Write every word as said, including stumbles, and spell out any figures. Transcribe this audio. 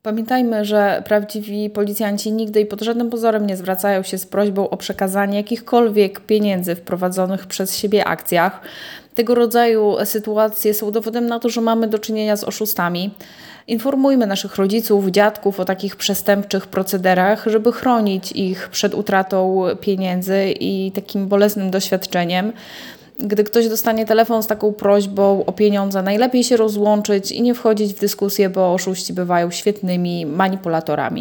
Pamiętajmy, że prawdziwi policjanci nigdy i pod żadnym pozorem nie zwracają się z prośbą o przekazanie jakichkolwiek pieniędzy w prowadzonych przez siebie akcjach. Tego rodzaju sytuacje są dowodem na to, że mamy do czynienia z oszustami. Informujmy naszych rodziców, dziadków o takich przestępczych procederach, żeby chronić ich przed utratą pieniędzy i takim bolesnym doświadczeniem. Gdy ktoś dostanie telefon z taką prośbą o pieniądze, najlepiej się rozłączyć i nie wchodzić w dyskusję, bo oszuści bywają świetnymi manipulatorami.